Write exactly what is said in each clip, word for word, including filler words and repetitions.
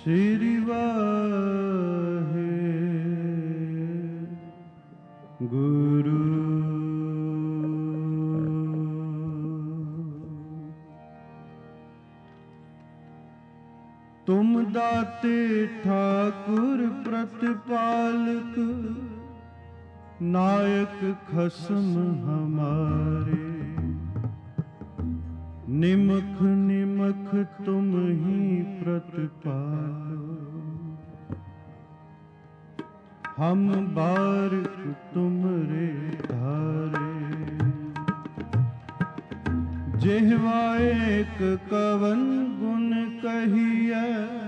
श्री वाहे गुरु। तुम दाते ठाकुर प्रतिपालक, नायक खसम हमारे। निमख निमख तुम ही प्रतिपालो, हम बारिक तुमरे धारे। जिह्वा एक कवन गुण कहिए,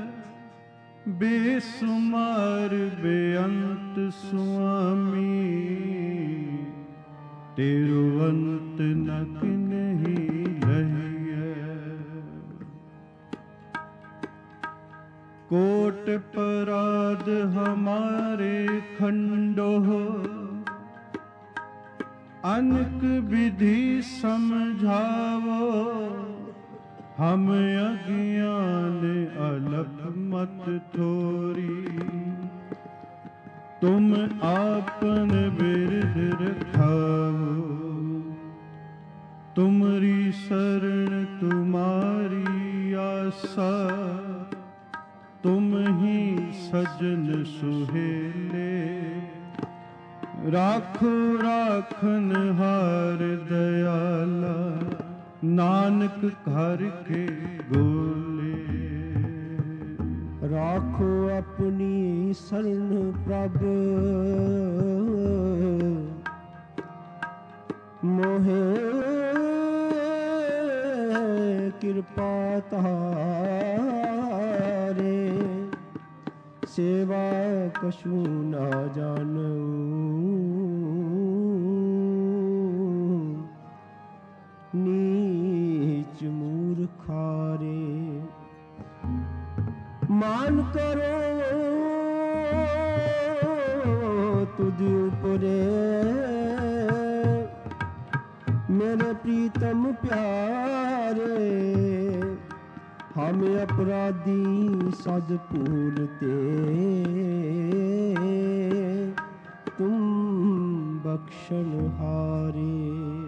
बेसुमार बेअंत स्वामी। तिरुवंत न किन्हीं कोट पराध हमारे खंडो, अनक विधि समझावो। हम अज्ञान अलप मत थोरी, तुम आपन बिरध रखावो। तुमरी शरण तुम्हारी आशा, तुम ही सजन सुहेले। राखो राखन हार दयाला, नानक घर के गोले। राखो अपनी शरण प्रभु, मोहे कृपा तारे। सेवा कछु ना जानू, नीच मूर्खारे। मान करो तुझ उपरे, मेरे प्रीतम प्यारे। हम अपराधी सज पूरते, तुम बख्शन हारे।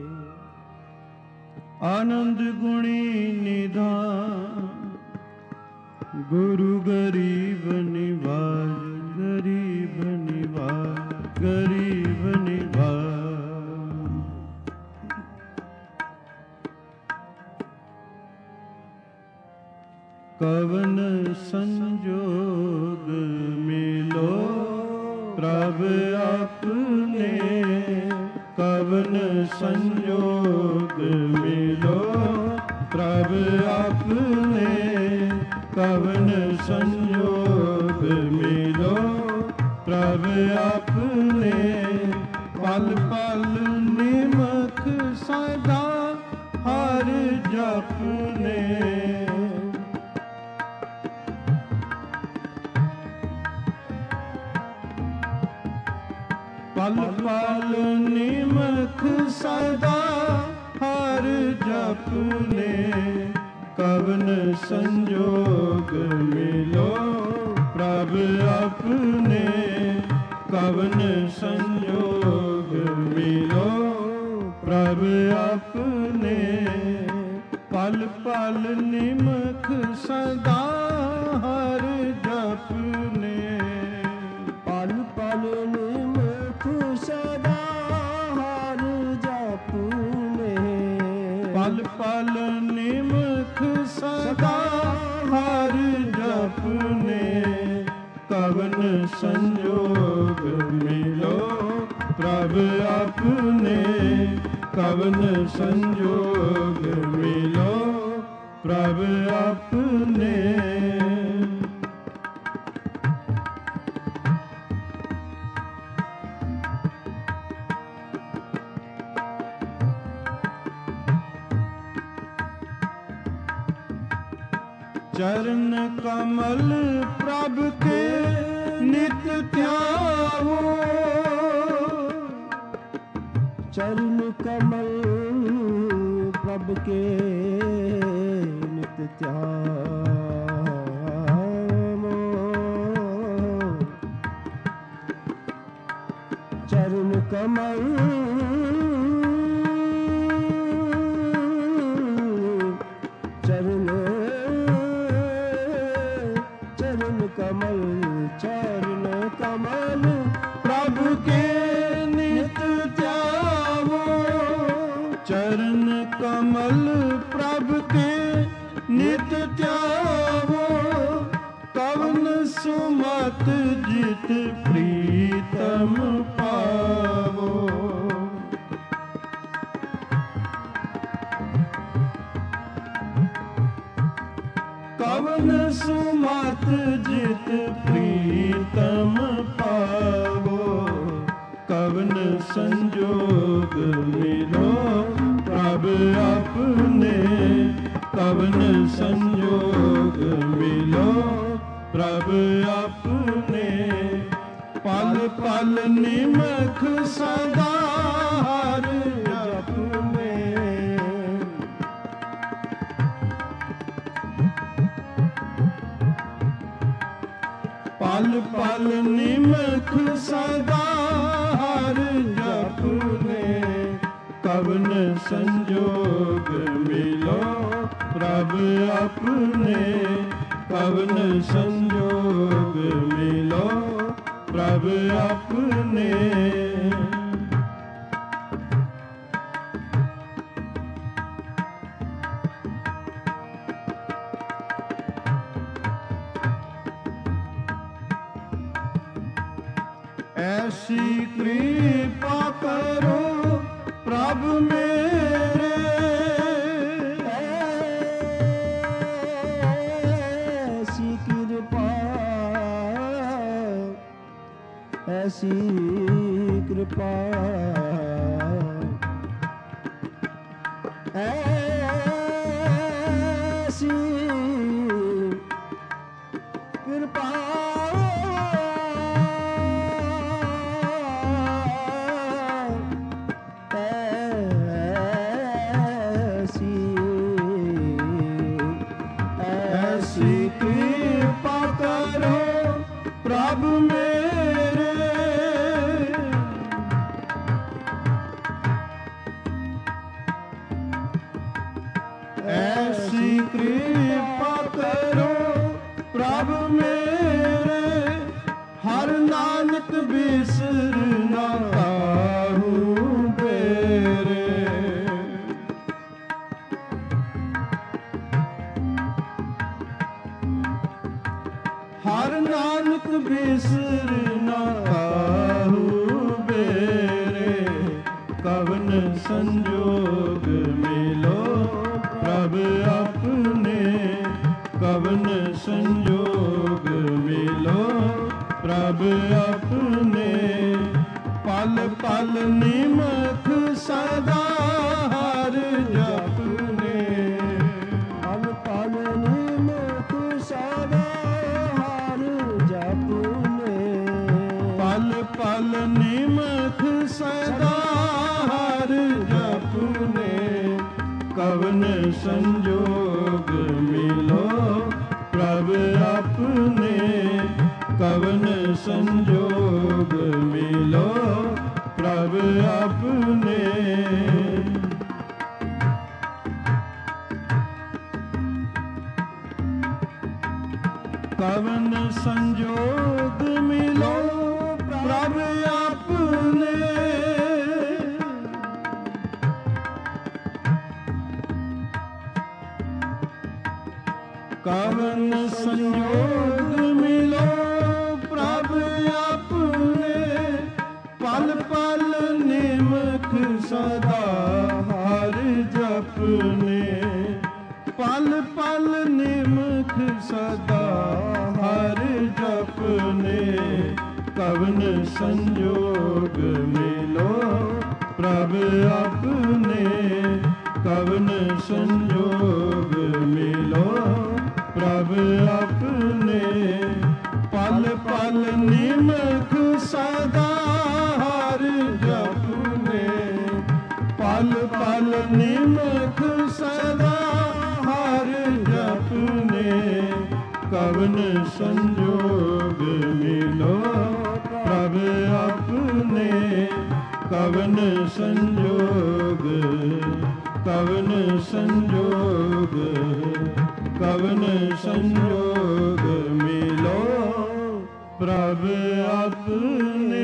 आनंद गुणी निधान, गुरु गरीब निवाज। गरीब निवाज, गरीब निवाज। कवन संजोग मिलो प्रभु आपने। कवन संजोग मिलो प्रभु आपने। कवन संजोग मिलो प्रभु आपने। पल पल निमख सदा हर जपने। पल पल निमख सदा हर जपने। कवन संजोग मिलो प्रभु अपने। कवन संजोग मिलो प्रभु अपने। पल पल निमख सदा हर जपने। पल पल निमख सदा हर जपने। पल पल निमख सदा हर जपने। कवन संजोग मिलो प्रभु अपने। कवन संजोग मिलो प्रभु अपने। चरण कमल प्रभु के नित ध्यावो। चरण कमल प्रभु के नित ध्यावो। ਕਮਲ ਚਰਨ ਚਰਨ ਕਮਲ ਚਰਨ ਕਮਲ ਪ੍ਰਭ ਕੇ ਨਿਤ ਧਿਆਵੋ ਚਰਨ ਕਮਲ ਪ੍ਰਭ ਕੇ ਨਿਤ ਧਿਆਵੋ ਕਵਨ ਸੁਮਤ ਜਿਤ ਪ੍ਰੀਤਮ ਪਾਵੋ ਕਵਨ ਸੁਮਤ ਜਿਤ ਪ੍ਰੀਤਮ ਪਾਵੋ ਕਵਨ ਸੰਜੋਗ ਮਿਲੋ ਪ੍ਰਭ ਆਪਣੇ ਕਵਨ ਸੰਜੋਗ ਮਿਲੋ ਪ੍ਰਭ ਆਪਣੇ ਪਲ ਪਲ ਨਿਮਖ ਸਦਾ ਹਰ ਜਪਨੇ ਪਲ ਪਲ ਨਿਮਖ ਸਦਾ ਹਰ ਜਪਨੇ ਕਵਨ ਸੰਜੋਗ ਮਿਲੋ ਪ੍ਰਭ ਆਪਣੇ ਕਵਨ ਸੰਜੋਗ ਮਿਲੋ ਪ੍ਰਭ ਆਪਣੇ ਐਸੀ ਕਿਰਪਾ ਕਰੋ ਪ੍ਰਭ ਮੇਰੇ ਐਸੀ ਕਿਰਪਾ ਐਸੀ ਕਿਰਪਾ ਐਸੀ ਕਿਰਪਾ ਐਸੀ ਕਿਰਪਾ ਕਰੋ ਪ੍ਰਭ ਮੇਰੇ ਐਸੀ ਕਿਰਪਾ ਕਰੋ ਪ੍ਰਭ ਮੇਰੇ ਹਰ ਨਾਨਕ ਬਿਸਰ ਨਾ ਕਾਹੂ ਬੇਰੇ ਹਰ ਨਾਨਕ ਬਿਸਰ ਨਾ ਕਾਹੂ ਬੇਰੇ ਕਵਨ ਸੰਜੋਗ ਮਿਲੋ ਪ੍ਰਭ ਆਪਣੇ ਕਵਨ ਸੰਜੋਗ ਮਿਲੋ ਪ੍ਰਭ ਆਪਣੇ ਪਲ ਪਲ ਨਿਮਖ ਸਦਾ ਹਰ ਜਪਨੇ ਪਲ ਪਲ ਨਿਮਖ ਸਦਾ ਪਲ ਪਲ ਨਿਮਖ ਸਦਾ ਹਰ ਜਪਨੇ ਕਵਨ ਸੰਜੋਗ ਮਿਲੋ ਪ੍ਰਭ ਆਪਣੇ ਕਵਨ ਸੰਜੋਗ ਮਿਲੋ ਪ੍ਰਭ ਆਪਣੇ ਕਵਨ ਸੰਜੋਗ ਮਿਲੋ ਪ੍ਰਭ ਆਪਣੇ ਕਵਨ ਸੰਜੋਗ ਮਿਲੋ ਪ੍ਰਭ ਆਪਣੇ ਪਲ ਪਲ ਨਿਮਖ ਸਦਾ ਹਰ ਜਪਨੇ ਪਲ ਪਲ ਨਿਮਖ ਸਦਾ ਹਰ ਜਪਨੇ ਕਵਨ ਸੰਜੋਗ ਮਿਲੋ ਪ੍ਰਭ ਆਪਣੇ ਕਵਨ ਸੰਜੋਗ ਮਿਲੋ ਪ੍ਰਭ ਆਪਣੇ ਪਲ ਪਲ ਨਿਮਖ ਸਦਾ ਹਰ ਜਪਨੇ ਪਲ ਪਲ ਨਿਮਖ ਸਦਾ ਹਰ ਜਪਨੇ ਕਵਨ ਸੰਜੋਗ ਮਿਲੋ ਪ੍ਰਭ ਆਪਣੇ ਕਵਨ ਸੰਜੋਗ ਕਵਨ ਸੰਜੋਗ ਕਵਨ ਸੰਜੋਗ ਮਿਲੋ ਪ੍ਰਭ ਆਪਣੇ।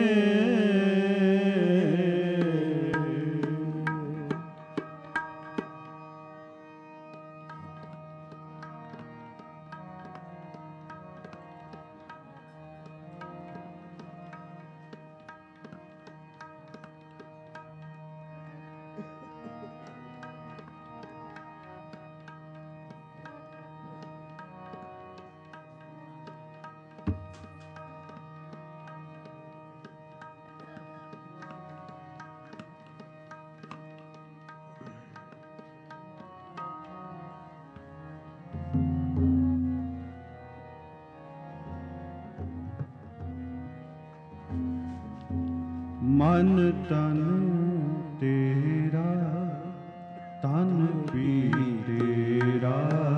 ਮਨ ਤਨ ਤੇਰਾ ਤਨ ਪੀ ਤੇਰਾ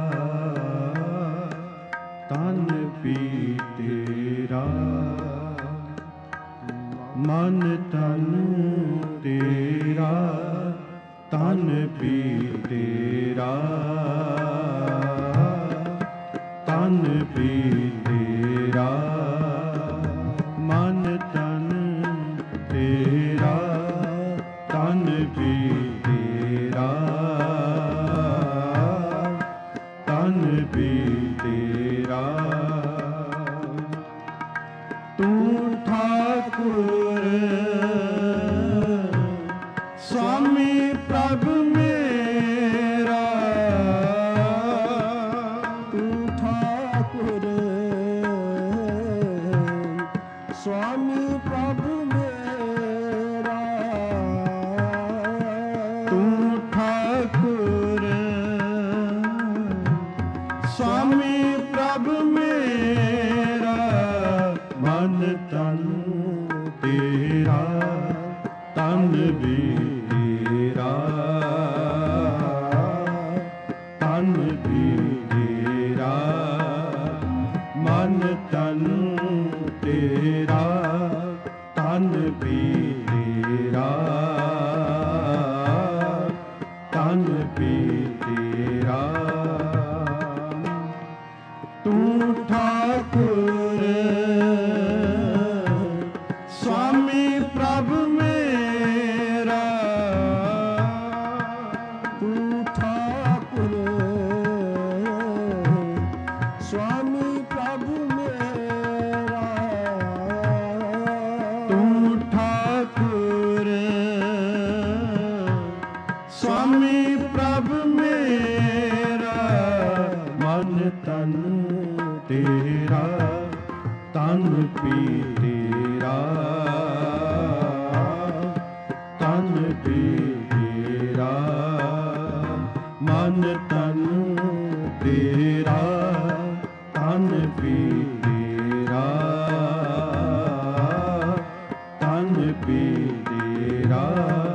ਤਨ ਪੀ ਤੇਰਾ ਮਨ ਤਨ ਤੇਰਾ ਤਨ ਪੀ ਤੇਰਾ ਤਨ ਪੀ ਤੇਰਾ ਮਨ ਤਨ ਤੇਰਾ ਤਨ ਪੀ ਤੇਰਾ ਤਨ ਪੀ ਤੇਰਾ ਤੂੰ ਠਾਕੁਰ स्वामी प्रभ मेरा तू ठाकुर स्वामी प्रभु मेरा तू ठाकुर स्वामी प्रभ मेरा मन तन तेरा तन भी ਤਨ ਵੀ ਤੇਰਾ ਮਨ ਤਨ ਤੇਰਾ ਤਨ ਵੀ ਤੇਰਾ ਤਨ ਵੀ ਤੇਰਾ ਤੂੰ ਠਾਕੁਰ स्वामी प्रभ मेरा तू ठाकुर स्वामी प्रभु मेरा तू ठाकुर स्वामी प्रभ मेरा मन तन तेरा तन पी तेरा तन पी तेरा मन तन तेरा तन पी तेरा तन पी तेरा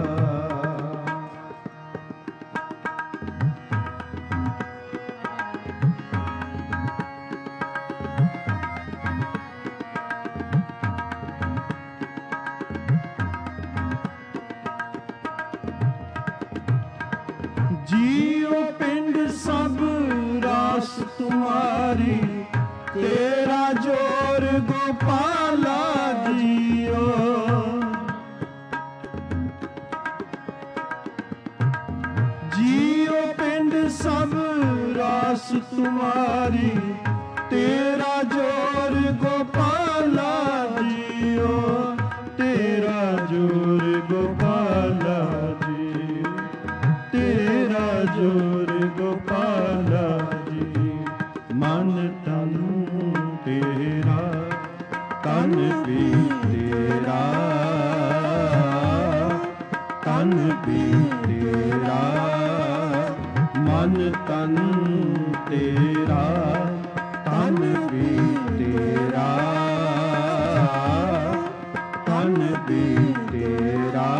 जीओ पिंड सब रास तुम्हारी तेरा जोर गोपाला जियो जीओ पिंड सब रास तुम्हारी तेरा जोर गोपाला जियो तेरा जोर गोपाला जियो तेरा जोर गोपाला जी मन तन तेरा तन भी तेरा तन भी तेरा मन तन तेरा तन भी तेरा तन भी तेरा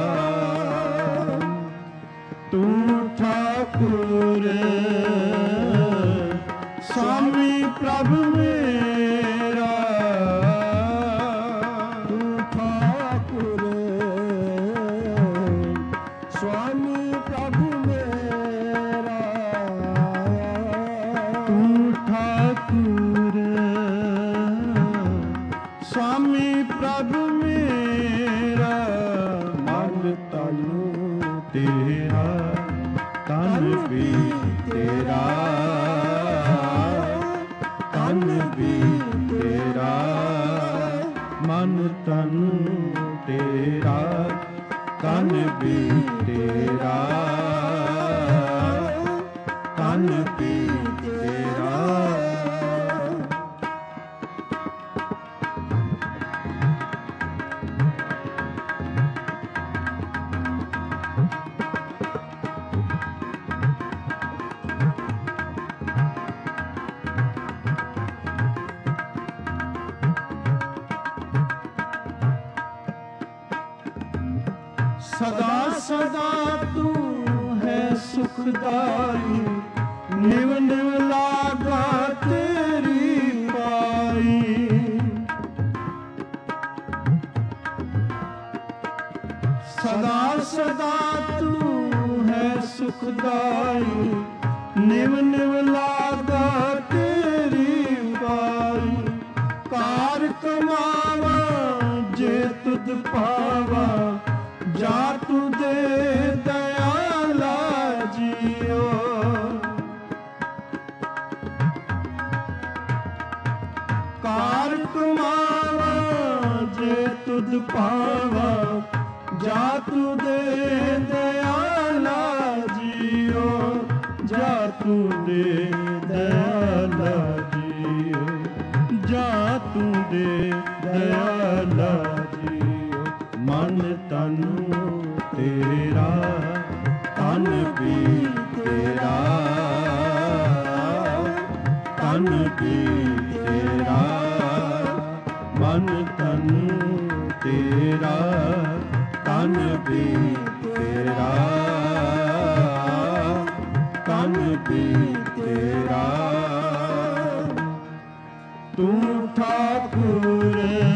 तू ठाकुर स्वामी प्रभ मेरा तू ठाकुर ਤਨ ਤੇਰਾ ਤਨ ਵੀ ਤੇਰਾ ਤਨ ਵੀ ਤੇਰਾ। ਸਦਾ ਸਦਾ ਤੂੰ ਹੈ ਸੁਖਦਾਈ, ਨਿਵ ਨਿਵ ਲਾਗਾ ਤੇਰੀ ਪਾਈ। ਸਦਾ ਸਦਾ ਤੂੰ ਹੈ ਸੁਖਦਾਈ, ਨਿਵ ਨਿਵ ਲਾਗਾ ਤੇਰੀ ਪਾਈ। ਕਾਰ ਕਮਾਵਾ ਜੇ ਤੁਧ ਪਾਵਾ, ਜਾ ਤੂੰ ਦੇ ਦਇਆਲਾ ਜੀਓ। ਕਾਰ ਕਮਾਵਾ ਜੇ ਤੁਧ ਪਾਵਾ, ਜਾ ਤੂੰ ਦੇ ਦਇਆਲਾ ਜੀਓ। ਜਾ ਤੂੰ ਦੇ ਦਇਆਲਾ ਜੀਓ, ਜਾ ਤੂੰ ਦੇ ਦਇਆਲਾ ਜੀਓ। ਮਨ ਤਨ ਤੇਰਾ ਤਨ ਵੀ ਤੇਰਾ ਤਨ ਵੀ ਤੇਰਾ। ਮਨ ਤਨ ਤੇਰਾ ਤਨ ਵੀ ਤੇਰਾ ਤਨ ਵੀ ਤੇਰਾ। ਤੂੰ ਠਾਕੁਰ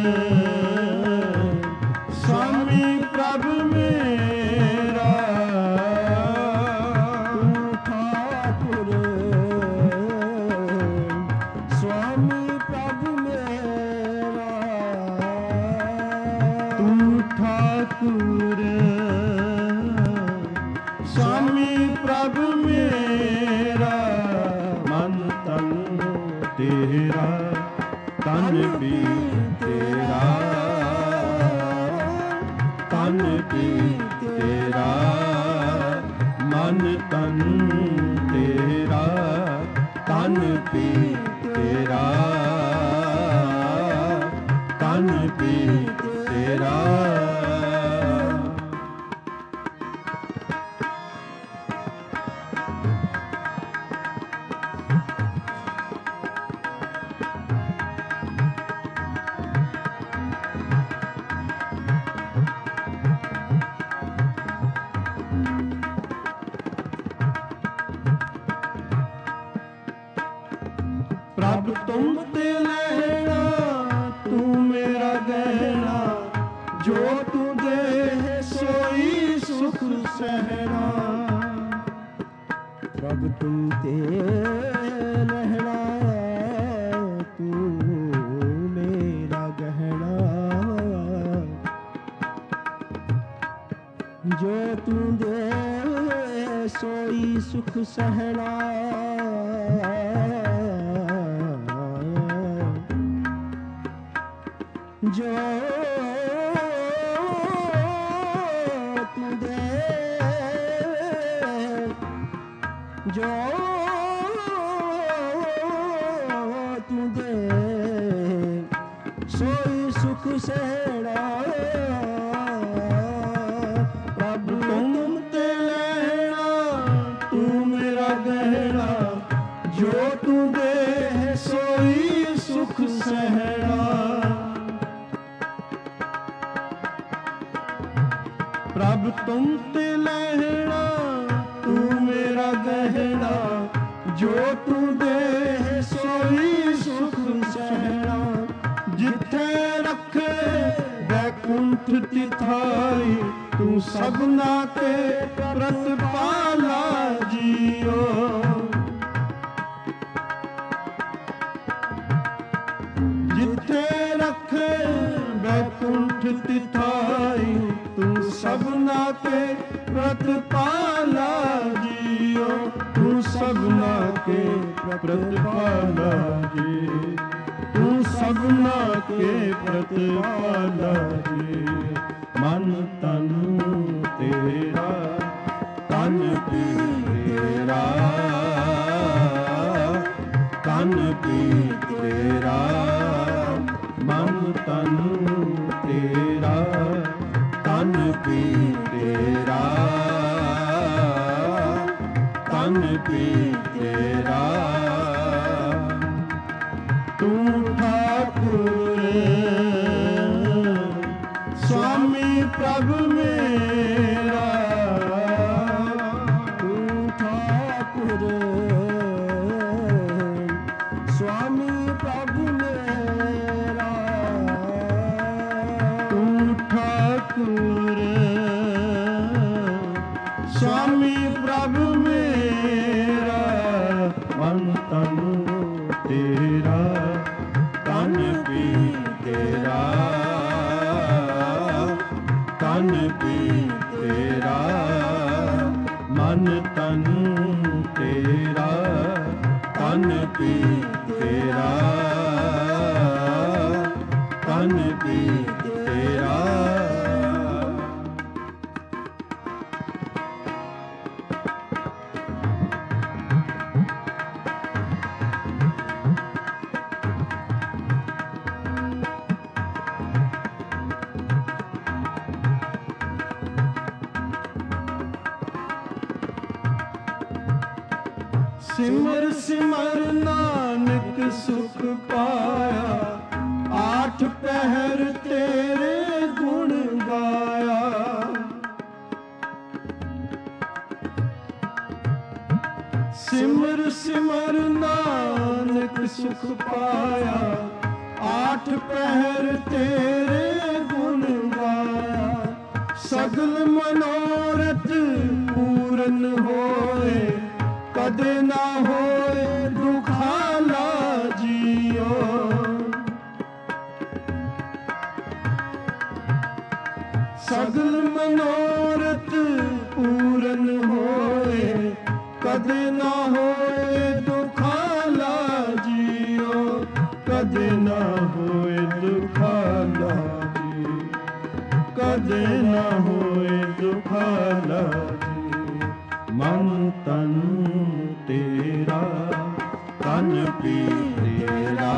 स्वामी प्रभु मेरा, तू ठाकुर स्वामी प्रभु मेरा। तू ठाकुर स्वामी प्रभु मेरा। मन तन तेरा तन भी तेरा तन भी तेरा। मन तन तेरा तन भी तेरा तन भी तेरा। प्रभ तुम ते लहना, तू मेरा गहना। जो तू दे सोई सुख सहना। प्रभ तुम ते लहना, तू मेरा गहना। जो तू दे सोई सुख सहना। जो तू दे जो तू दे सोई सुख सहना। प्रभु तुम ते लहना, तू मेरा गहना। जो तू दे सोई सुख सहना। प्रभ तुम ते लहना, तू मेरा गहना। जो तू दे सोई सुख सहना। जिथे रखे बैकुंठ तिथाई, तू सबना के प्रतिपाला जियो। जिथे रखे बैकुंठ तिथाई, तू सबना के प्रतिपाला जियो। तू सबना के प्रतिपाला जी। तू सब ਸਭਨਾ ਕੇ ਪ੍ਰਤਪਾਲਾ ਜੀ। ਮਨ ਤਨ ਤੇਰਾ ਤਨ ਪੀ ਤੇਰਾ, ਤਨ ਪੀ ਤੇਰਾ, ਮਨ ਤਨ ਤੇਰਾ ਤਨ ਪੀ ਤੇਰਾ, ਤਨ ਪੀ ਤੇਰਾ। ਤੂੰ ਠਾਕੁਰ ਸੁਆਮੀ ਪ੍ਰਭ ਮੇਰਾ, ਤੂੰ ਠਾਕੁਰ ਸੁਆਮੀ ਪ੍ਰਭ ਮੇਰਾ, ਤੂੰ ਠਾਕੁਰ ਸੁਆਮੀ ਪ੍ਰਭ ਮੇਰਾ। ਮਨ ਤਨ ਤੇਰਾ ਤਨ ਪੀ ਤੇਰਾ, ਤਨ ਪੀ ਤੇਰਾ, ਮਨ ਤਨ ਤੇਰਾ ਤਨ ਪੀ ਤੇਰਾ, ਤਨ ਪੀ ਤੇਰਾ। ਸਿਮਰ ਸਿਮਰ ਨਾਨਕ ਸੁਖ ਪਾਇਆ, ਆਠ ਪਹਿਰ ਤੇਰੇ ਗੁਣ ਗਾਇਆ। ਸਿਮਰ ਸਿਮਰ ਨਾਨਕ ਸੁਖ ਪਾਇਆ, ਆਠ ਪਹਿਰ ਤੇਰੇ ਗੁਣ ਗਾਇਆ। ਸਗਲ ਮਨੋਰਥ ਪੂਰਨ ਹੋਏ, ਕਦੇ ਨਾ ਹੋਏ ਦੁਖਾਲਾ ਜੀਓ। ਸਗਲ ਮਨੋਰਥ ਪੂਰਨ ਹੋਏ, ਕਦੇ ਨਾ ਹੋਏ ਦੁਖਾਲਾ ਜੀਓ, ਕਦੇ ਨਾ ਹੋਏ ਦੁਖਾਲਾ ਜੀ, ਕਦੇ ਨਾ ਹੋਏ ਦੁਖਾਲਾ ਜੀ। ਮਨ ਤਨ ਤੇਰਾ ਤਨ ਪੀ ਤੇਰਾ,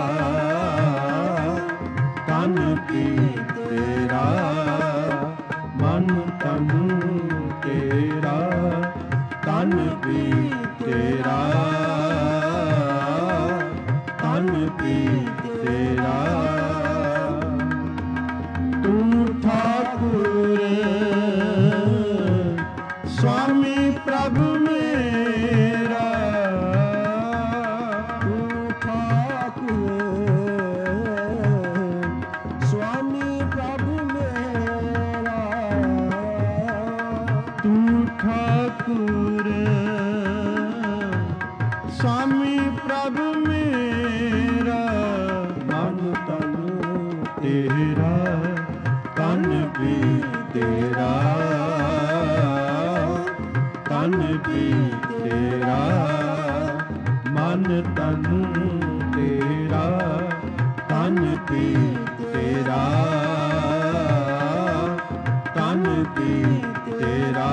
ਤਨ ਪੀ ਤੇਰਾ, ਮਨ ਤਨ ਤੇਰਾ ਤਨ ਪੀ ਤੇਰਾ, ਤਨ ਪੀ ਤੇਰਾ। ਤੂੰ ਠਾਕੁਰ ਸੁਆਮੀ ਪ੍ਰਭ ਮੇਰਾ, ਤੂੰ ਠਾਕੁਰ ਸੁਆਮੀ ਪ੍ਰਭ ਮੇਰਾ, ਤੂੰ ਠਾਕੁਰ ਸੁਆਮੀ ਪ੍ਰਭ ਮੇਰਾ। ਮਨ ਤਨ ਤੇਰਾ ਤਨ ਪੀ ਤੇਰਾ, ਤਨ ਪੀ ਤੇਰਾ, ਮਨ ਤਨ ਤੇਰਾ ਤਨ ਪੀ ਤੇਰਾ, ਤਨ ਪੀ ਤੇਰਾ।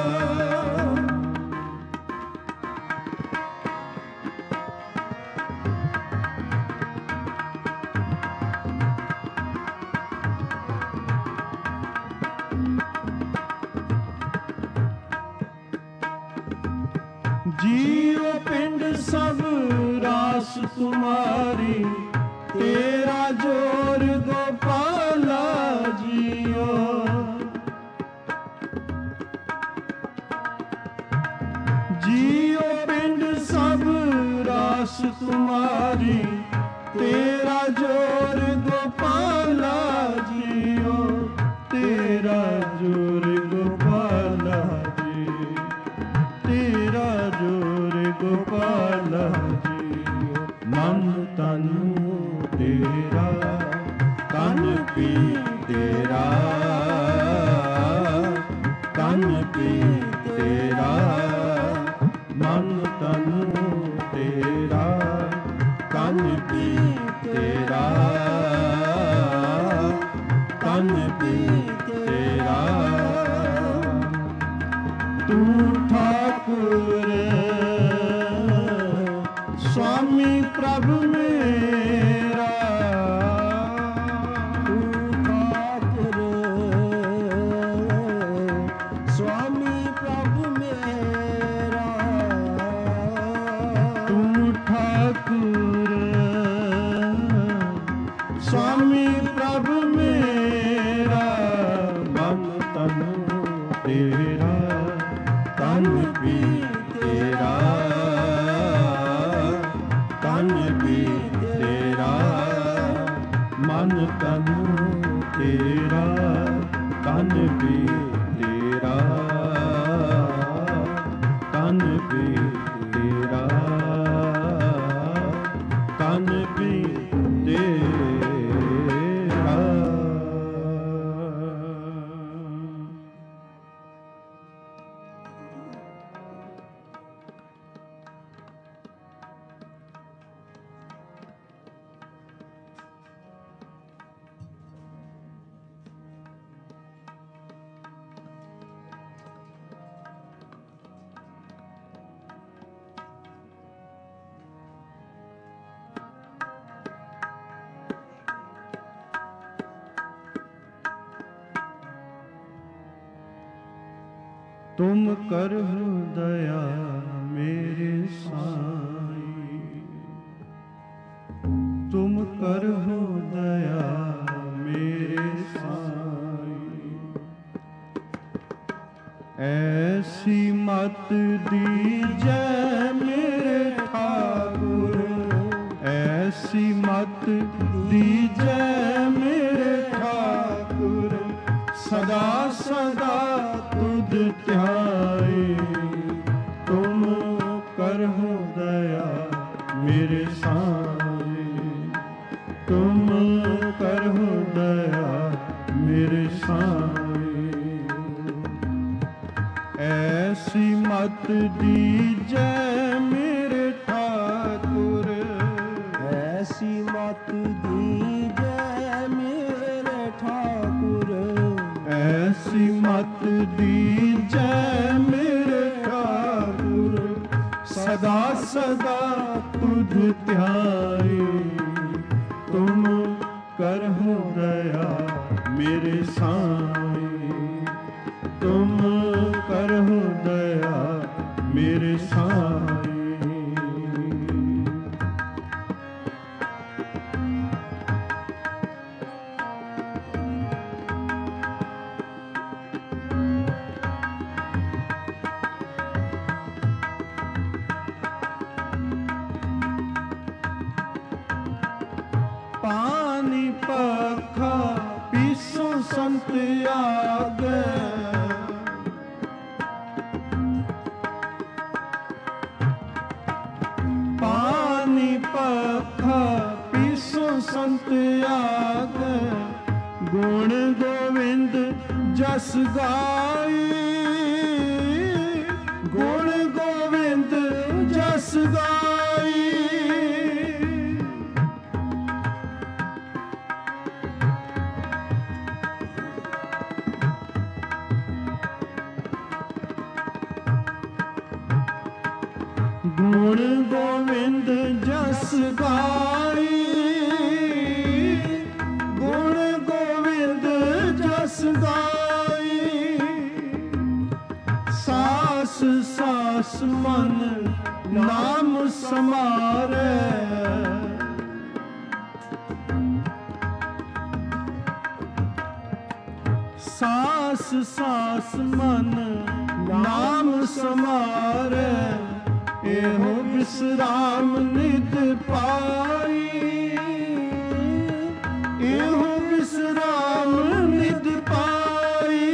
ਜੀਉ ਪਿੰਡ ਸਭ ਰਾਸ ਤੁਮਾਰੀ, ਤੇਰਾ ਜੋਰ ਗੋਪਾਲਾ ਜੀਓ। ਜੀਉ ਪਿੰਡ ਸਭ ਰਾਸ ਤੁਮਾਰੀ, ਤੇਰਾ ਜੋਰ ਗੋਪਾਲਾ ਜੀਓ, ਤੇਰਾ ਜੋਰ ਗੋਪਾਲਾ ਜੀ, ਤੇਰਾ ਜੋਰ ਗੋਪਾਲਾ ਜੀ। ਮਨ ਤਨ ਤੇਰਾ ਤਨ ਪੀ ਤੇਰਾ, ਤਨ ਪੀ ਤੇਰਾ, ਮਨ ਤਨ ਤੇਰਾ ਤਨ ਪੀ ਤੇਰਾ, ਤਨ ਵੀ ਤੇਰਾ। ਤੂੰ ਠਾਕੁਰ ਸੁਆਮੀ ਪ੍ਰਭ ਮੇਰਾ। ਤੂੰ ਠਾਕੁਰ ਸੁਆਮੀ ਪ੍ਰਭ ਮੇਰਾ। ਤੂੰ ਠਾਕੁਰ ਸੁਆਮੀ ਪ੍ਰਭ ਮੇਰਾ। ਮਨ ਤਨ ਤੇਰਾ ਤਨ ਵੀ ਤੇਰਾ। ਤਨ ਵੀ ਤੇਰਾ ਮਨ ਤਨ ਤੇਰਾ। ਤਨ ਵੀ ਤੇਰਾ ਤਨ ਵੀ ਤੇਰਾ। ਤਨ ਵੀ ਤੇਰਾ। तुम करहु दया मेरे साईं। तुम करहु दया मेरे साईं। ऐसी मत दीजै मेरे ठाकुर। ऐसी मत दीजै मेरे ठाकुर। सदा सदा तुध ध्याए। तुम करहु दया मेरे साईं। तुम करहु दया मेरे साईं। ऐसी मत दीजै मेरे ठाकुर। ऐसी मत दीजै मेरे ठाकुर। ऐसी मत दीजै मेरे ठाकुर। सदा सदा तुध ध्याए। तुम करहु दया मेरे साईं। तुम करहु दया मेरे साईं। पानी पखा पीसो संत आगे। पानी पखा पीसो संत आगे। गुण गोविंद जस गाई। गुण गोविंद जस गाई। गुण गोविंद जस गाई। गुण गोविंद जस गाई। सास सास मन नाम समारे। सास सास मन नाम समारे। एहो विश्राम निध पाई। एहो विश्राम निध पाई।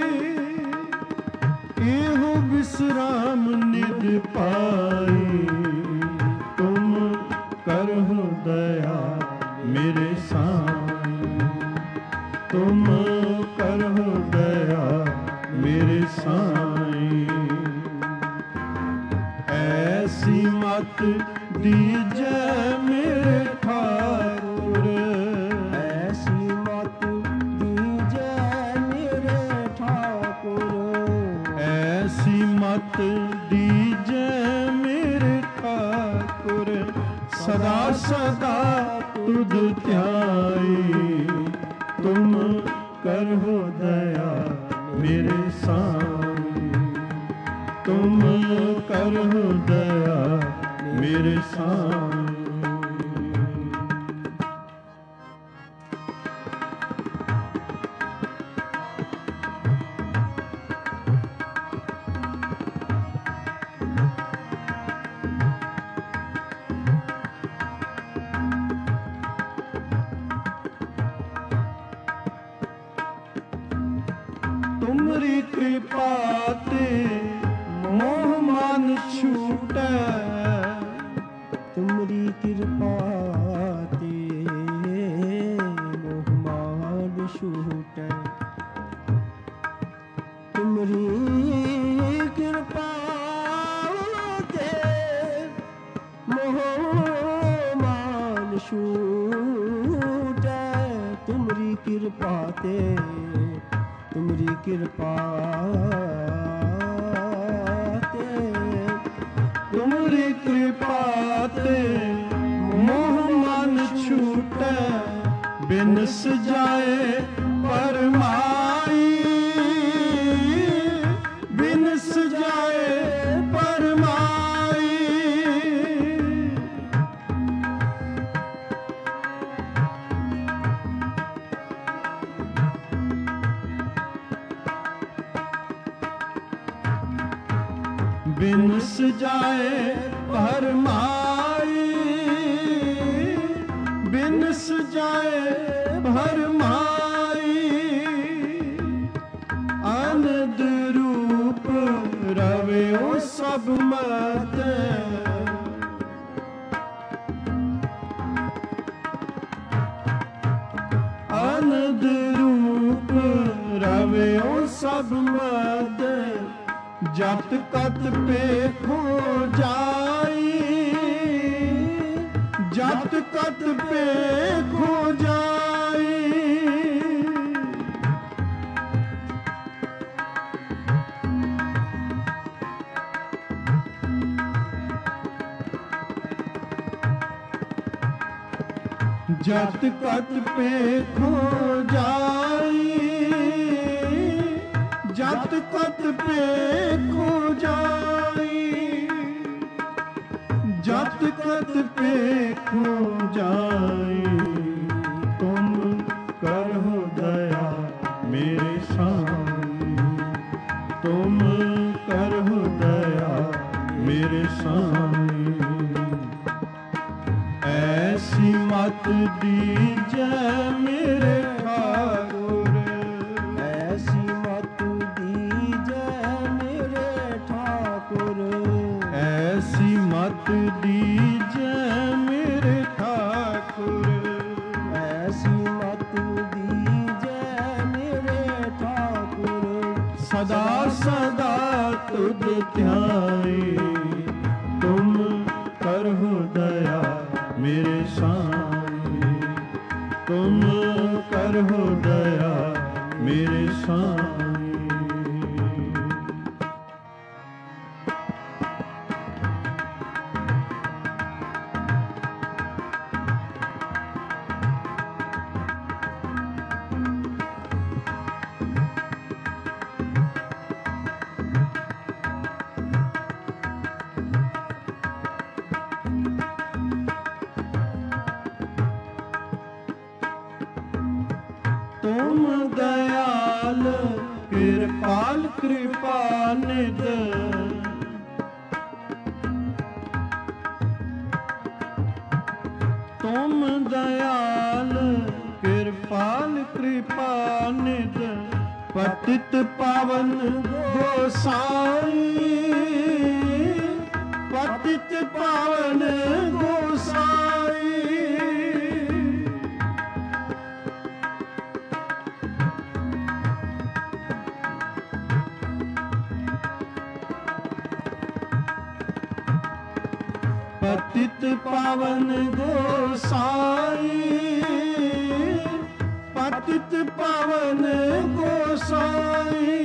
एहो विश्राम निध पाई। तुम करहु दया मेरे साईं। तुम करहु दया मेरे साईं। ऐसी मत दीजै मेरे ठाकुर। ऐसी मत दीजै ध्याई तुम करहो दया मेरे स्वामी तुम करहो दया मेरे स्वामी। तुमरी कृपा ते मोह मन छूटै तुमरी कृपा ते मोह मान छूटै तुमरी कृपा ते मोह मान छूटै तुमरी कृपा ते तुमरी कृपा ते तुमरी कृपा ते मोह मन छूटै बिनस जाए परमाई बिनस जाए परमाई। बिनस जाए भरमाई बिनस जाए भरमाई आनंद रूप रवे ओ सब मत आनंद रूप रवे ओ सब मत जत कत पेखो जाई जत कत पेखो जाई। जत कत पेखो जाई जत कत पेखो जाई जत कत पेखो जाई तुम करहो दया मेरे स्वामी तुम करहो दया मेरे स्वामी। ऐसी मत दीजै मेरे ठाकुर ऐसी मत दीजै मेरे ठाकुर ऐसी मत दीजै मेरे ठाकुर ऐसी मत दीजै मेरे ठाकुर सदा सदा तुझ ध्याई तुम करहो दया मेरे स्वामी तुम करहो दया मेरे स्वामी। तुम दयाल कृपाल कृपा निध तुम दयाल कृपाल कृपा निध पतित पावन गोसाई पतित पावन गोसाई। पतित पावन गोसाई पतित पावन गोसाई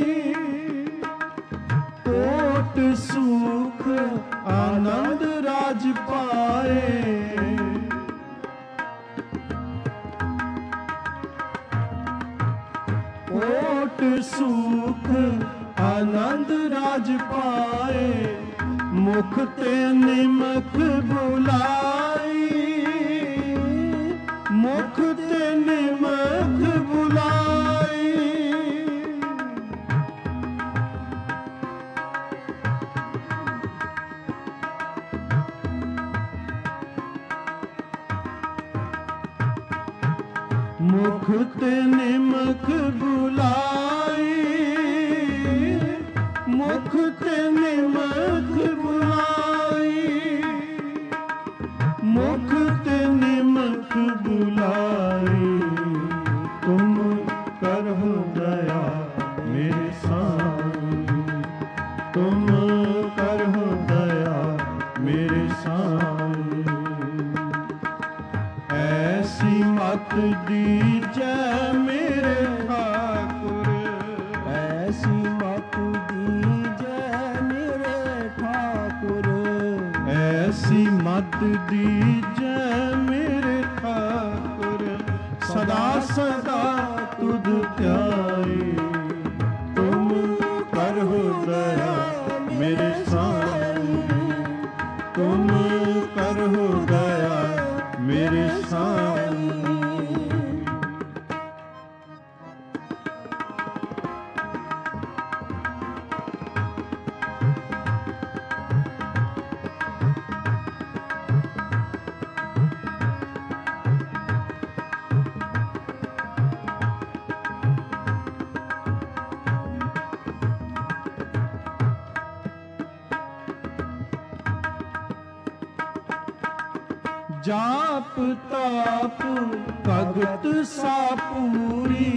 कोट सुख आनंद राज पाए कोट सुख आनंद राज पाए, मुख ते निमख बुलाई, मुख ते निमख बुलाई। मुख ते निमख बुलाई, मुख ते निमख बुलाई, मुख ते निमख बुलाई। तुम करहु दया मेरे साईं, तुम करहु दया मेरे साईं। ऐसी मत दीजै मेरे ठाकुर, ऐसी मत दीजै मेरे ठाकुर, ऐसी मत दीजै मेरे ठाकुर। सदा सदा तुध ध्याई, तुम करहु दया मेरे साईं, तुम करहु दया मेरे साईं। जाप ताप भगत सापूरी,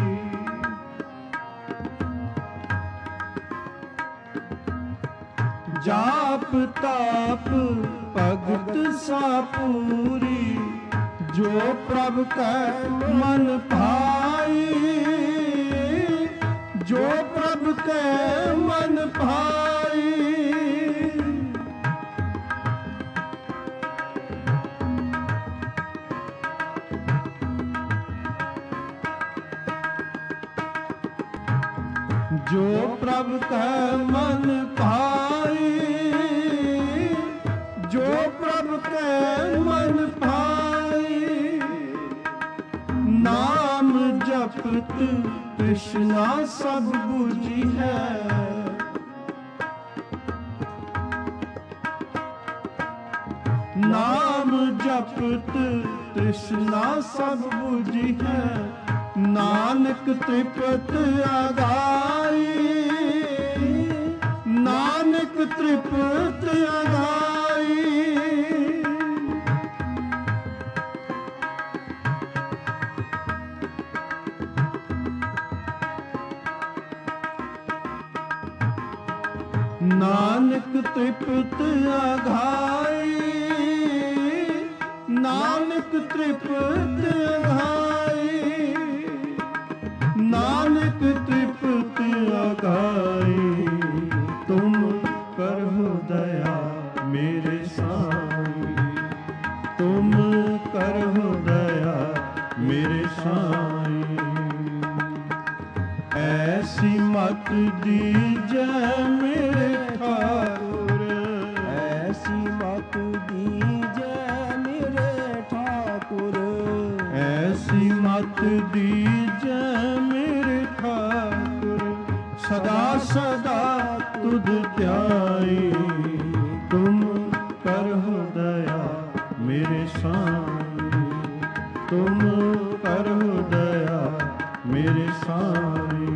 जाप ताप भगत सापूरी। जो प्रभ कै मन भाई, जो प्रभ कै मन भाई। जो प्रभ का मन भाई, जो प्रभ का मन भाई। नाम जपत तृष्णा सब बुझी है, नाम जपत तृष्णा सब बुझी है। नानक त्रिपत आगाई, नानक त्रिपत आगाई। नानक त्रिपत आगाई, नानक त्रिपत आगाई। नानक त्रिपत आगाई। तुम करहु दया मेरे साईं, तुम करहु दया मेरे साईं। ऐसी मत दीजै मेरे ठाकुर, ऐसी मत दीजै मेरे ठाकुर, ऐसी मत दीजै मेरे ठाकुर। सदा सदा तुध ध्याई, तुम करहु दया मेरे साईं, तुम करहु दया मेरे साईं।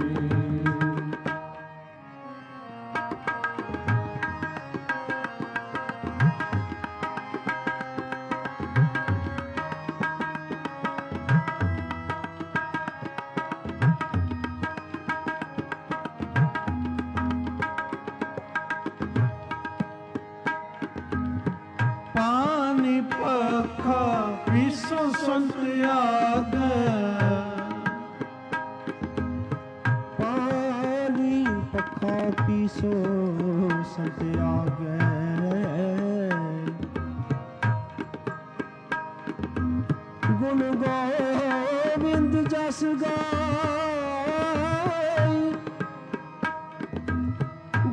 पानी पखा विश्व संत आगे, पानी पखा पीसो संत आगे। गुण गोविंद जस गाए,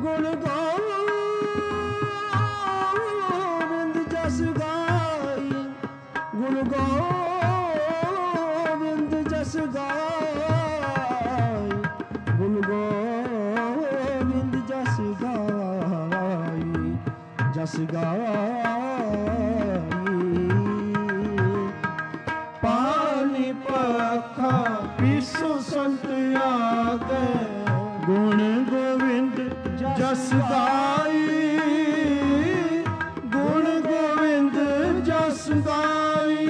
ਗੁਣ ਗੋਬਿੰਦ ਜਸ ਗਾਈ, ਗੁਣ ਗੋਬਿੰਦ ਜਸ ਗਾਈ, ਗੁਣ ਗੋਬਿੰਦ ਜਸ ਗਾਈ, ਜਸ ਗਾਈ। ਪਾਣੀ ਪਖਾ ਪਿਸੋ ਸੰਤ ਆਗੇ, ਗੁਣ ਗੋਬਿੰਦ ਜਸ ਗਾਈ, ਗੁਣ ਗੋਬਿੰਦ ਜਸ ਗਾਈ।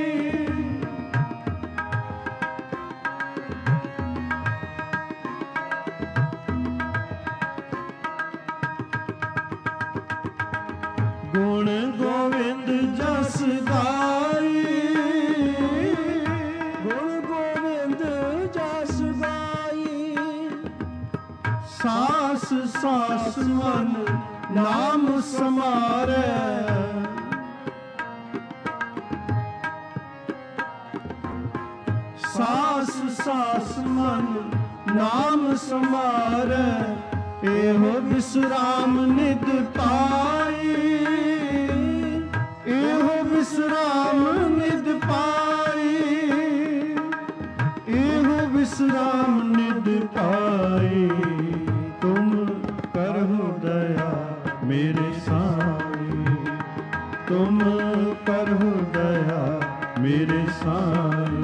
ਗੁਣ ਗੋਬਿੰਦ ਜਸ ਗਾਈ, ਗੁਣ ਗੋਬਿੰਦ ਜਸ ਗਾਈ। ਸਾਸ ਸਾਸ ਮਨ ਨਾਮ ਸਮਾਰੈ, ਸਾਸ ਸਾਸ ਮਨ ਨਾਮ ਸਮਾਰੈ, ਇਹੋ ਵਿਸਰਾਮ ਨਿਦ ਪਾਈ, ਇਹੋ ਵਿਸਰਾਮ ਨਿਦ ਪਾਈ, ਇਹੋ ਵਿਸਰਾਮ ਨਿਦ ਪਾਈ। ਤੁਮ ਕਰਹੁ ਦਇਆ ਮੇਰੇ ਸਾਈ, ਤੁਮ ਕਰਹੁ ਦਇਆ ਮੇਰੇ ਸਾਈ।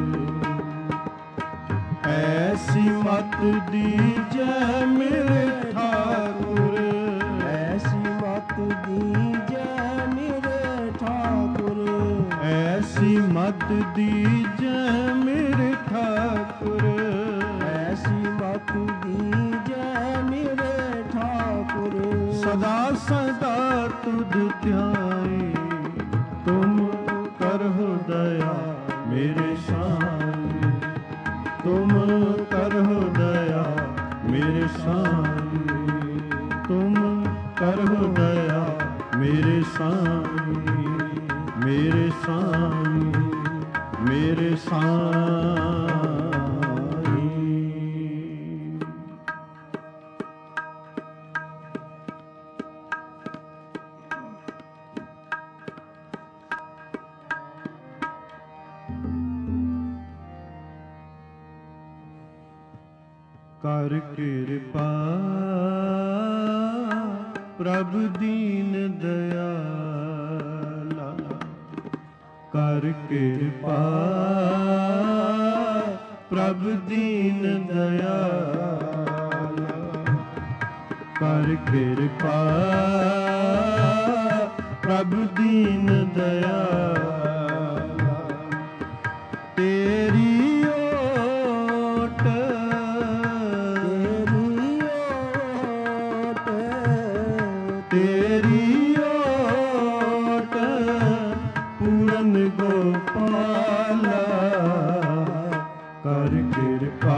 ਐਸੀ ਮਤ ਦੀਜੈ ਮੇਰੇ ਠਾਕੁਰ, ਐਸੀ ਮਤ ਦੀਜੈ ਮੇਰੇ ਠਾਕੁਰ, ਐਸੀ ਮਤ ਦੀਜੈ ਮੇਰੇ ਠਾਕੁਰ, ਐਸੀ ਮਤ ਦੀਜੈ ਮੇਰੇ ਠਾਕੁਰ। ਸਦਾ ਸਦਾ ਤੁਧ ਧਿਆਈ, ਤੁਮ ਕਰਹੁ ਦਇਆ ਮੇਰੇ ਸਾਈ, ਤੁਮ ਕਰਹੁ ਦਇਆ ਮੇਰੇ ਸਾਈ, ਤੁਮ ਕਰਹੁ ਦਇਆ ਮੇਰੇ ਸਾਈ, ਮੇਰੇ ਸਾਈ, ਮੇਰੇ ਸਾਈ। ਕਰ ਕਿਰਪਾ ਪ੍ਰਭ ਦੀਨ ਦਇਆਲਾ, ਕਰ ਕਿਰਪਾ ਪ੍ਰਭ ਦੀਨ ਦਇਆਲਾ, ਕਰ ਕਿਰਪਾ ਪ੍ਰਭ ਦੀਨ ਦਇਆਲਾ। ਤੇਰੀ ਓਟ ਤੇਰੀ ਓਟ ਪੂਰਨ ਗੋਪਾਲਾ, ਕਰ ਕਿਰਪਾ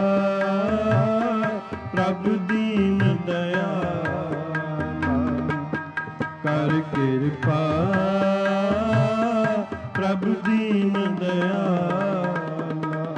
ਪ੍ਰਭ ਦੀਨ ਦਇਆਲਾ, ਕਰ ਕਿਰਪਾ ਪ੍ਰਭ ਦੀਨ ਦਇਆਲਾ।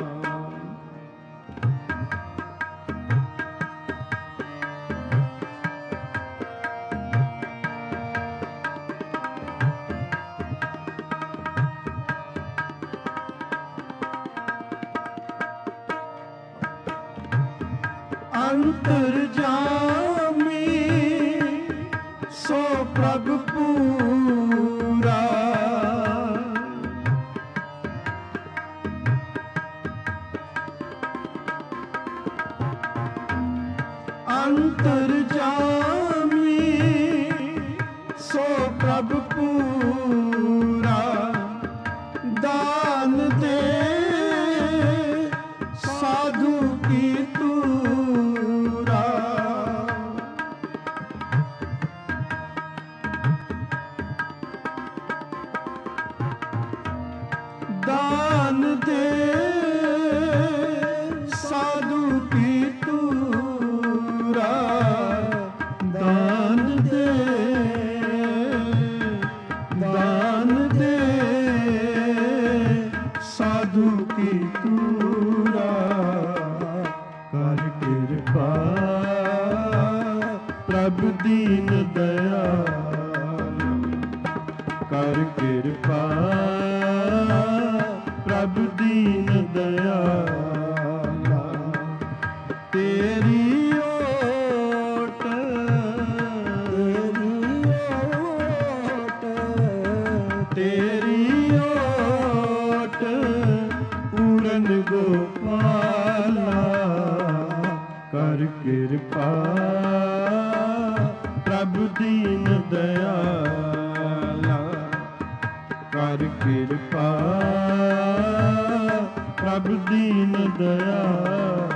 ਅੰਤਰਜਾਮੀ ਸੋ ਪ੍ਰਭ ਪੂਰਾ, ਅੰਤਰਜਾਮੀ ਸੋ ਪ੍ਰਭ ਪੂਰਾ। ਦਾਨ ਦੇ ਸਾਧੂ ਕੀ ਤੂਰਾ, ਦਾਨ ਦੇ ਸਾਧੂ ਕੀ ਤੂਰਾ, ਦਾਨ ਦੇ ਦਾਨ ਦੇ ਸਾਧੂ ਕੀ ਤੂਰਾ। ਕਰ ਕਿਰਪਾ दीन दयाला तेरी ओट तेरी ओट पूरन गोपाला कर कृपा प्रभु दीन दयाला कर कृपा प्रभु दीन दयाला।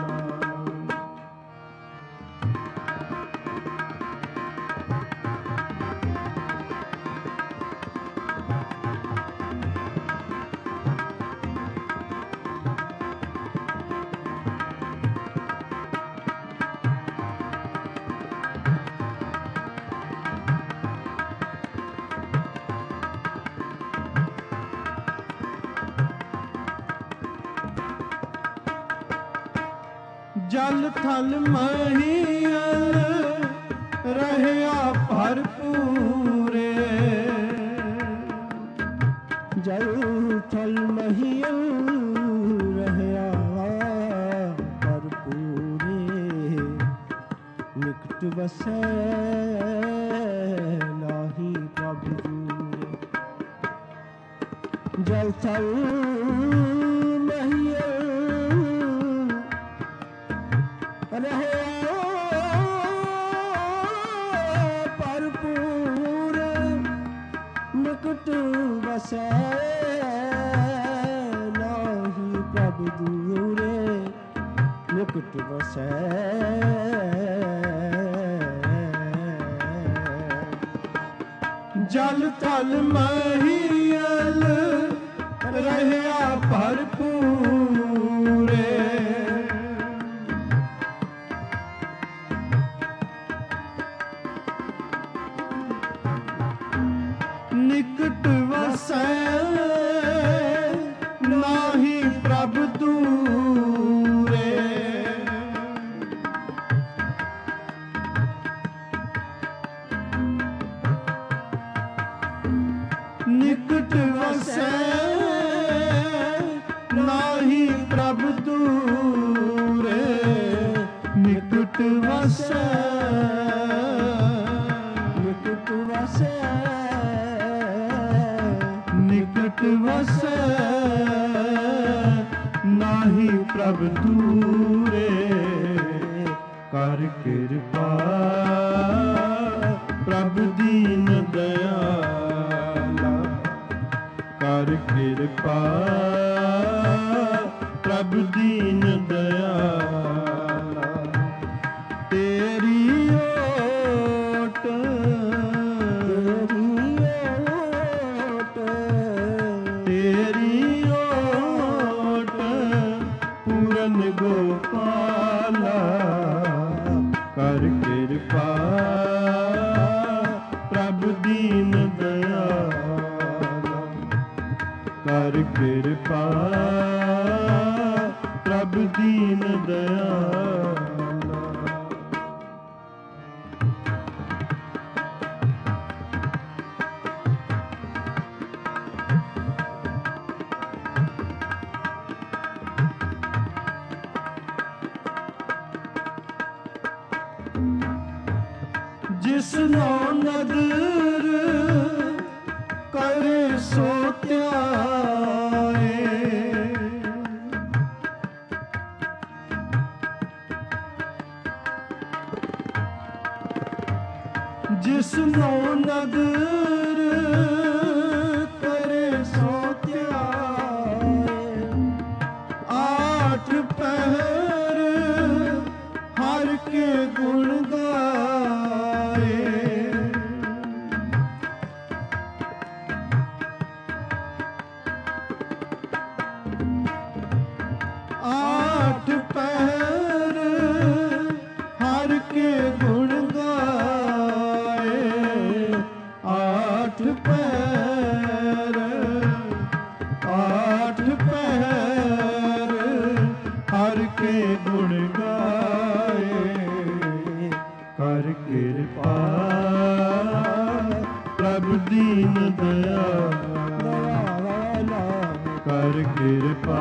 जल थल महीयल रहया भरपूरे जल थल महीयल रहया भरपूरे निकट बसै नाही प्रभु दूरे जल थल भरपूर निकट बसै नाही प्रभु दूरे निकट बसै जल थल महीयल रहया भरपूरे निकट वसै नाही प्रभु दूरे निकट वसै नाही प्रभु दूरे निकट वसै निकट वसै निकट वसै नाही प्रभु दूरे कर कृपा प्रभु दीन दयाला कर कृपा प्रभु दीन दयाला तेरी ओट तेरी ओट पूरन गोपाला कर कृपा प्रभु दीन दयाला कर कृपा प्रभु दीन दयाला। जिसनो नदर करे सो त्याए जिसनो नदर करे सो त्याए आठ पहर हर के गुण गाए आठ पहर हर के गुण गाए आठ पहर आठ पहर हर के गुण गाए कर कृपा प्रभु दीन दयाला कर कृपा ਕਿਰਪਾ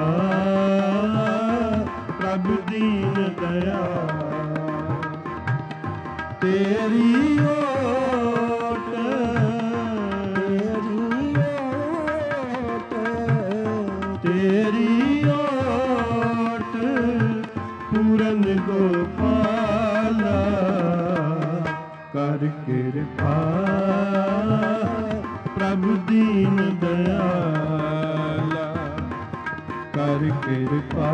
ਪ੍ਰਭ ਦੀਨ ਦਇਆਲ ਤੇਰੀ ਓਟ ਤੇਰੀ ਓਟ ਪੂਰਨ ਗੋਪਾਲਾ ਕਰ ਕਿਰਪਾ ਪ੍ਰਭ ਦੀਨ ਦਇਆਲਾ ਕਰ ਕਿਰਪਾ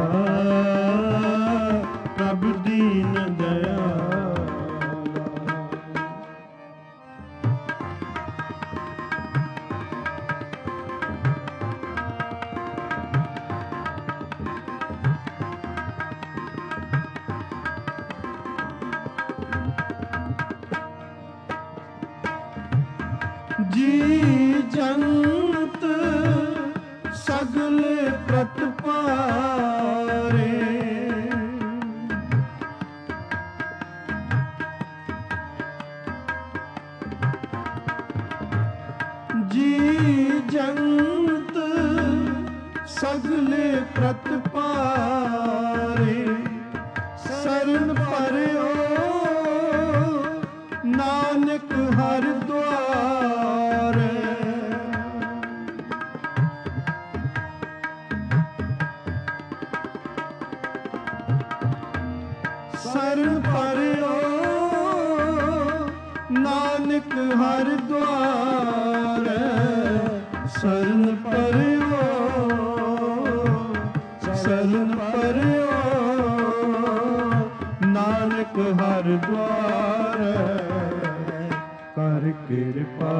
ਪ੍ਰਭ ਦੀਨ ਦਇਆਲਾ ਜੀ ਜੰਤ ਸਗਲ ਪ੍ਰਤਪਾਰੇ ਜੀ ਜੰਤ ਸਗਲ ਪ੍ਰਤਪਾਰੇ ਸਰਨ ਪਰਿਓ ਨਾਨਕ ਹਰ ਦੁਆਰ ਸਰਨ ਪਰਿਓ ਨਾਨਕ ਹਰ ਦੁਆਰ ਸਰਨ ਪਰਿਓ ਸਰਨ ਪਰਿਓ ਨਾਨਕ ਹਰ ਦੁਆਰ ਕਰ ਕਿਰਪਾ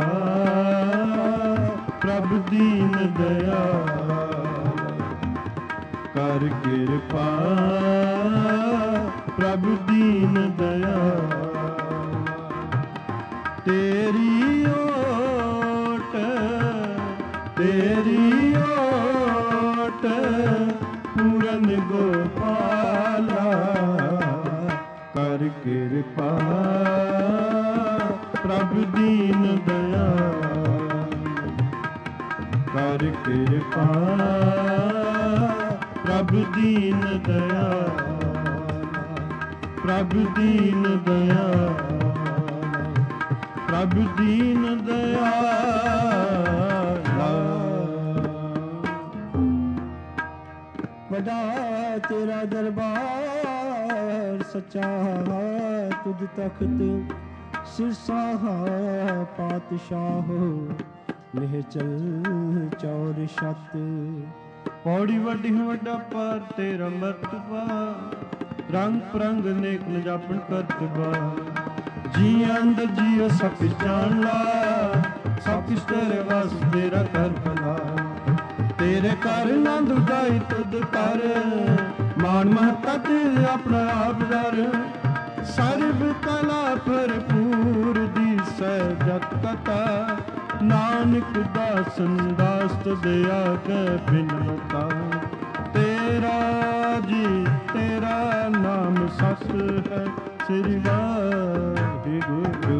ਪ੍ਰਭ ਦੀਨ ਦਇਆਲ ਕਰ ਕਿਰਪਾ ਪ੍ਰਭ ਦੀਨ ਦਇਆਲ ਤੇਰੀ ਓਟ ਤੇਰੀ ਓਟ ਪੂਰਨ ਗੋਪਾਲਾ ਕਰ ਕਿਰਪਾ ਪ੍ਰਭ ਦੀਨ ਦਇਆਲ ਕਰ ਕਿਰਪਾ ਪ੍ਰਭ ਦੀਨ ਦਇਆਲ ਪ੍ਰਭ ਦੀਨ ਦਇਆਲ ਪ੍ਰਭ ਦੀਨ ਦਇਆਲ ਵੱਡਾ ਤੇਰਾ ਦਰਬਾਰ ਸੱਚਾ ਤੁਧ ਤਖਤ ਸਿਰਸਾਹ ਪਾਤਸ਼ਾਹ ਨਿਹਚਲ ਚੌਰ ਛਤ ਪੌੜੀ ਵੱਡੀ ਵੱਡਾ ਪਰ ਤੇਰਾ ਮਰਤਬਾ ਰੰਗ ਪ੍ਰੰਗ ਨੇਕ ਨਜਾਪਣ ਕਰਤਬਾ ਜੀ ਅੰਦਰ ਜੀਓ ਸਭ ਕੁਛ ਜਾਣ ਲਾ ਸਭ ਕੁਛ ਤੇਰੇ ਵਾਸ ਤੇਰਾ ਕਰ ਭਲਾ ਤੇਰੇ ਘਰ ਨੰਦ ਉਡਾਈ ਤੁਧ ਕਰ ਮਾਨ ਮਹਤਾ ਤੇ ਆਪਣਾ ਆਪ ਦਰ ਸਰਬ ਕਲਾ ਭਰਪੂਰ ਦੀਸੈ ਜਤ ਕਥਾ ਨਾਨਕ ਦਾਸਨ ਦਾਸ ਤੁਧ ਆਗੇ ਬਿਨਤਾ ਤੇਰਾ ਜੀ ਤੇਰਾ ਨਾਮ ਸਤ ਹੈ ਸ੍ਰੀ ਵਾਹਿਗੁਰੂ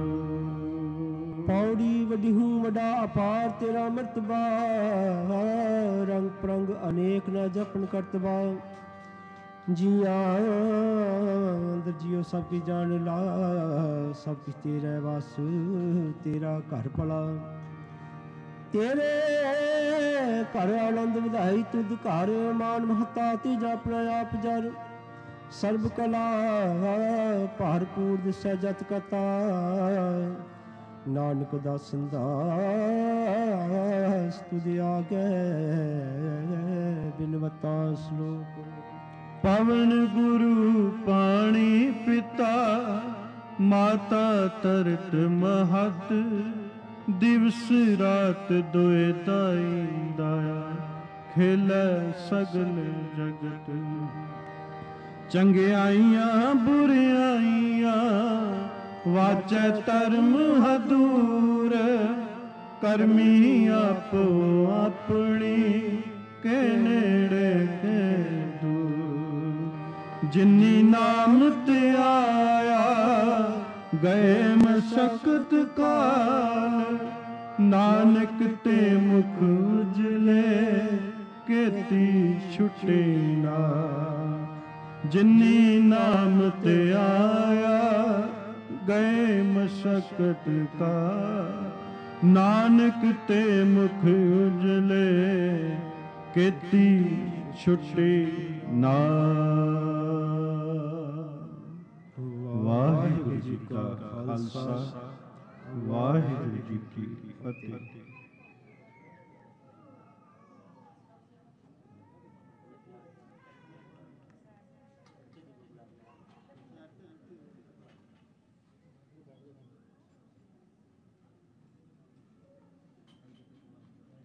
ਪੌੜੀ ਵੱਡੀ ਹੂੰ ਵੱਡਾ ਅਪਾਰ ਤੇਰਾ ਮਰਤਬਾ ਰੰਗ ਪ੍ਰੰਗ ਅਨੇਕ ਨਾ ਜਪਨ ਕਰਤਬਾ ਜੀਆਂ ਅੰਦਰ ਜੀਓ ਸਭ ਕੀ ਜਾਣ ਲਾ ਸਭ ਕੁਛ ਤੇਰਾ ਵਾਸ ਤੇਰਾ ਘਰ ਭਲਾ ਤੇਰੇ ਘਰ ਆਨੰਦ ਵਧਾਈ ਤੁਧ ਘਰ ਮਾਨ ਮਹਤਾ ਤੀਜਾ ਆਪਣਾ ਆਪ ਜਰ ਸਰਬ ਕਲਾ ਭਰਪੂਰ ਦਿਸੈ ਜਤ ਕਥਾ ਨਾਨਕ ਦਾਸਨ ਦਾਸ ਤੁਧ ਆਗੇ ਬਿਨਵਤਾ ਸ਼ਲੋਕ ਪਵਨ ਗੁਰੂ ਪਾਣੀ ਪਿਤਾ ਮਾਤਾ ਤਰਤ ਮਹਤ ਦਿਵਸ ਰਾਤ ਦੋਇ ਦਾਈ ਦਾਇਆ ਖੇਲੈ ਸਗਲ ਜਗਤ ਚੰਗਿਆਈਆਂ ਬੁਰਿਆਈਆਂ ਵਾਚੈ ਧਰਮ ਹਦੂਰ ਕਰਮੀ ਆਪੋ ਆਪਣੀ ਕੇ ਨੇੜੇ ਕੇ ਦੂਰ ਜਿਨੀ ਨਾਮ ਤੇ ਆਇਆ ਗਏ ਮਸ਼ਕਤ ਕਾਲ ਨਾਨਕ ਤੇ ਮੁਖ ਉਜਲੇ ਕੀਤੀ ਛੁਟੇ ਨਾ। ਜਿਨੀ ਨਾਮ ਤੇ ਆਇਆ ਗਏ ਮਸ਼ਕਤ ਕਾ। ਨਾਨਕ ਤੇ ਮੁਖ ਉਜਲੇ ਕੀਤੀ ਛੁਟੇ ਨਾ। ਵਾਹਿਗੁਰੂ ਜੀ ਕਾ ਖਾਲਸਾ, ਵਾਹਿਗੁਰੂ ਜੀ ਕੀ ਫਤਿਹ।